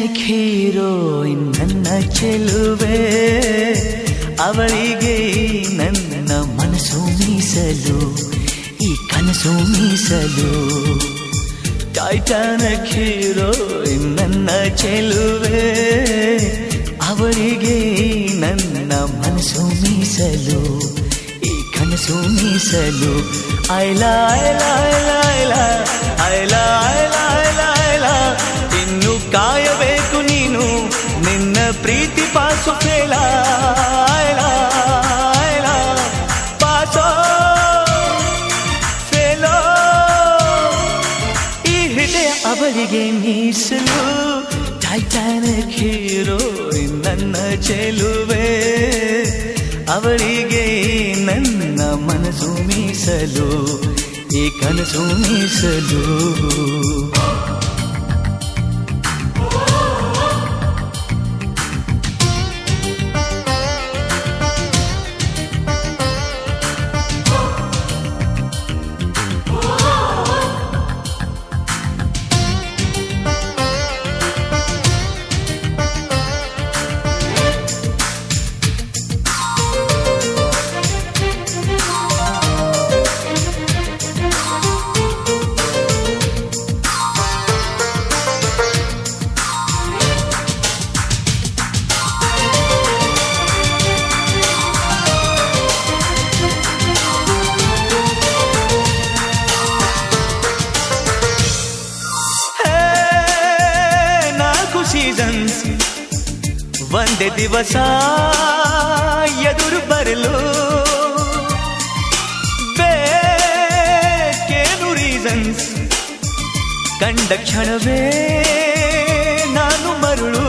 Titanic heroine ನನ್ನ ಚೆಲುವೆ, ಅವಳಿಗೆ ನನ್ನ ಮನಸ್ಸು ಮೀಸಲು, ಈ ಕನಸು ಮೀಸಲು. ಟೈಟಾನಿಕ್ ಹೀರೋಯಿನ್ ನನ್ನ ಚೆಲುವೆ, ಅವಳಿಗೆ ನನ್ನ ಮನಸ್ಸು ಮೀಸಲು, ಈ ಕನಸು ಮೀಸಲು. ಐಲಾ ಐಲಾ ಐಲಾ ಐಲಾ ಐಲಾ ಐಲಾ ಐಲಾ ಐಲಾ, ಇನ್ನು ಕಾಯಬೇಕು ನೀನು ನಿನ್ನ ಪ್ರೀತಿ ಪಾಸು ಫೇಲ. ಐಲಾ ಐಲಾ ಪಾಸೋ ಫೇಲೋ, ಈ ಹೃದಯ ಅವಳಿಗೆ ಮೀಸಲು. ಟೈಟಾನಿಕ್ ಹೀರೋಯಿನ್ ನನ್ನ ಚೆಲುವೆ, ಅವಳಿಗೆ ನನ್ನ ಮನಸ್ಸು ಮೀಸಲು, ಈ ಕನಸು ಮೀಸಲು. ಸೀಸನ್ಸ್ ಒಂದೇ ದಿವಸ ಎದುರು ಬರಲು, ಬೇಕೇನು ರೀಸನ್ಸ್, ಕಂಡ ಕ್ಷಣವೇ ನಾನು ಮರುಳು.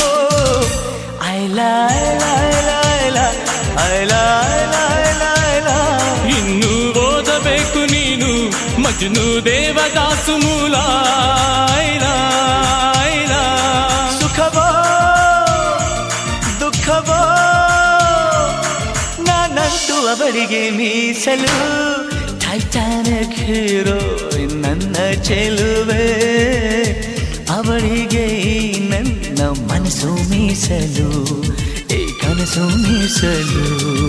ಐಲಾ ಐಲಾ ಐಲಾ ಐಲಾ ಐಲಾ ಐಲಾ ಐಲಾ ಐಲಾ, ಇನ್ನು ಓದಬೇಕು ನೀನು ಮಜ್ನು ದೇವದಾಸು ಮೂಲ. ಐಲಾ ಐಲಾ ಸುಖವೋ ದುಃಖವೋ ನಾನಂತೂ ಅವಳಿಗೆ ಮೀಸಲು. ಟೈಟಾನಿಕ್ ಹೀರೋಯಿನ್ ನನ್ನ ಚೆಲುವೆ, ಅವಳಿಗೆ ನನ್ನ ಮನಸ್ಸು ಮೀಸಲು, ಈ ಕನಸು ಮೀಸಲು.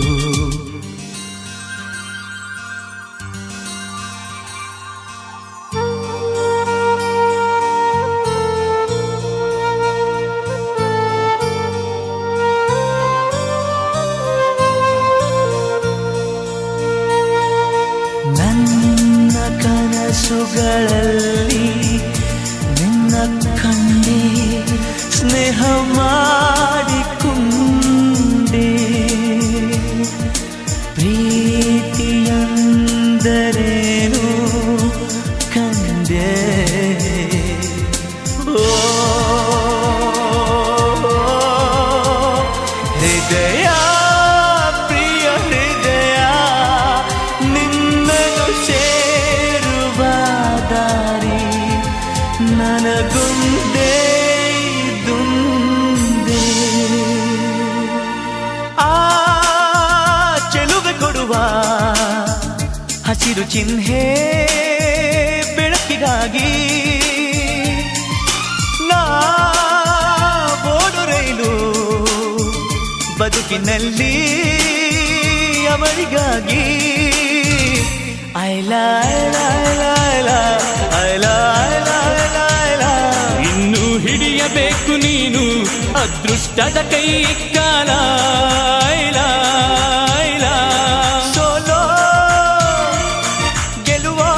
ನನ್ನ ಕನಸುಗಳಲ್ಲಿ ನಿನ್ನ ಕಂಡೆ, ಸ್ನೇಹ ಮಾಡಿಕೊಂಡೆ, ಪ್ರೀತಿಯಂದರೇನು ಕಂಡೆ. ಓ ಹೃದಯ ಪ್ರಿಯ ಹೃದಯ, ನಿನ್ನನ್ನು ಸೇರುವ ದಾರಿ ನನಗುಂದೇ ದುಂದೆ. ಆ ಚೆಲುವೆ ಕೊಡುವ ಹಸಿರು ಚಿಹ್ನೆ ಬೆಳಕಿಗಾಗಿ, ನಾ ಓಡು ರೈಲು ಬದುಕಿನಲ್ಲಿ ಅವರಿಗಾಗಿ. ಐಲಾ ಐಲಾ ಐಲಾ ಐಲಾ ಐಲಾ ಐಲಾ ಐಲಾ ಐಲಾ, ಇನ್ನು ಹಿಡಿಯಬೇಕು ನೀನು ಅದೃಷ್ಟದ ಕೈ ಕಾಲ. ಐಲಾ ಐಲಾ ಸೋಲೋ ಗೆಲುವೋ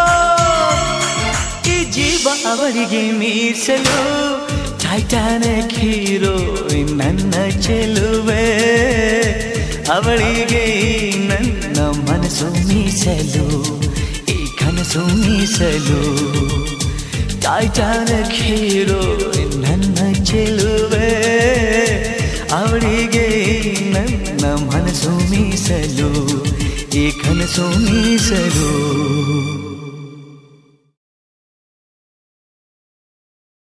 ಈ ಜೀವ ಅವರಿಗೆ ಮೀಸಲು. ಟೈಟಾನಿಕ್ ಹೀರೋಯಿನ್ ನನ್ನ ಚೆಲುವೆ, ಅವಳಿಗೆ ನನ್ನ ಮನಸ್ಸು ಮೀಸಲು, ಈ ಕನಸು ಮೀಸಲು. ಟೈಟಾನಿಕ್ ಹೀರೋಯಿನ್ ನನ್ನ ಚೆಲುವೆ, ಅವಳಿಗೆ ನನ್ನ ಮನಸ್ಸು ಮೀಸಲು, ಈ ಕನಸು ಮೀಸಲು.